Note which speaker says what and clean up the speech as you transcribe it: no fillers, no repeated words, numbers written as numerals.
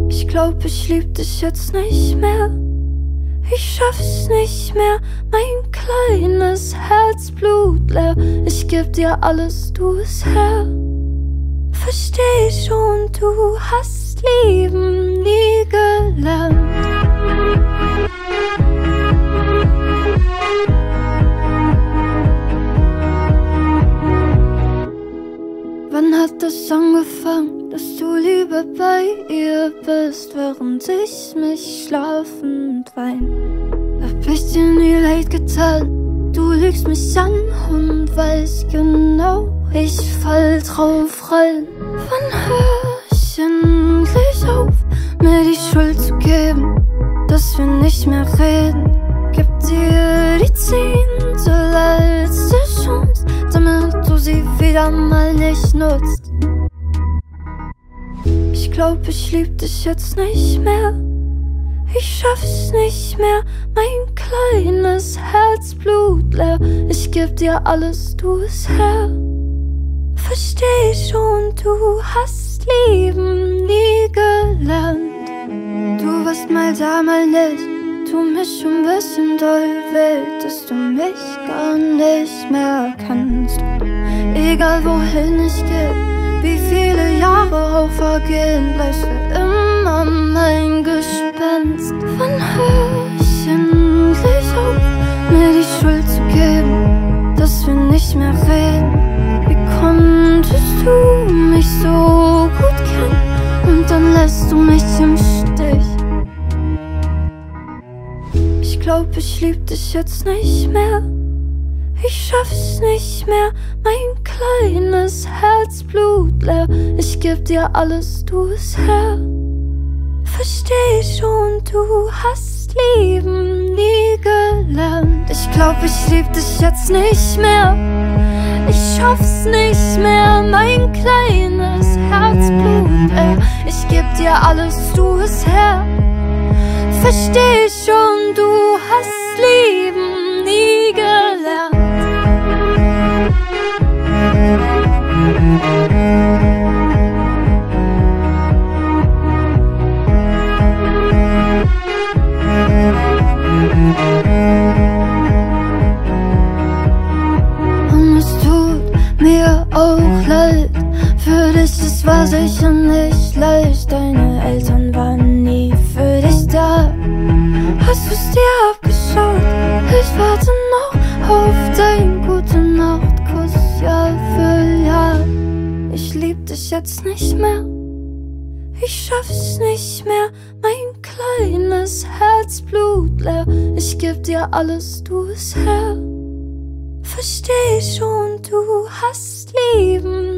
Speaker 1: Ich glaub, ich lieb dich jetzt nicht mehr. Ich schaff's nicht mehr, mein kleines Herz blutleer. Ich geb dir alles, du es her. Versteh schon, du hast Lieben nie gelernt. Wann hat das angefangen, dass du lieber bei ihr bist, während ich mich schlafend wein? Hab ich dir nie leid getan, du lügst mich an und weißt genau, ich fall drauf rein. Wann hör ich endlich auf, mir die Schuld zu geben, dass wir nicht mehr reden? Gib dir die 10. letzte Chance, damit du sie wieder mal nicht nutzt. Ich glaub, ich lieb dich jetzt nicht mehr. Ich schaff's nicht mehr, mein kleines Herz blutleer. Ich geb dir alles, du es her. Versteh schon, du hast Lieben nie gelernt. Du warst mal da, mal nicht. Tu mich ein bisschen doll weh, dass du mich gar nicht mehr kannst. Egal wohin ich geh, wie viele Jahre auch vergehen, bleibst für immer mein Gespenst. Wann hör ich endlich auf, mir die Schuld zu geben, dass wir nicht mehr reden? Wie konntest du mich so gut kennen und dann lässt du mich im Stich? Ich glaub, ich lieb dich jetzt nicht mehr. Ich schaff's nicht mehr, mein kleines Herz blutleer. Ich geb dir alles, du es her. Versteh schon, du hast Lieben nie gelernt. Ich glaub, ich lieb dich jetzt nicht mehr. Ich schaff's nicht mehr, mein kleines Herz blutleer. Ich geb dir alles, du es her. Versteh schon, du hast Lieben nie gelernt. Und es tut mir auch leid, für dich, es war sicher nicht leicht. Deine Eltern waren nie für dich da. Hast du's dir abgeschaut? Ich warte noch auf dein Gute-Nacht-Kuss, Jahr für Jahr. Ich lieb dich jetzt nicht mehr. Ich schaff's nicht mehr, mein kleines Herz blutleer. Ich geb dir alles, du es her. Versteh schon, du hast Lieben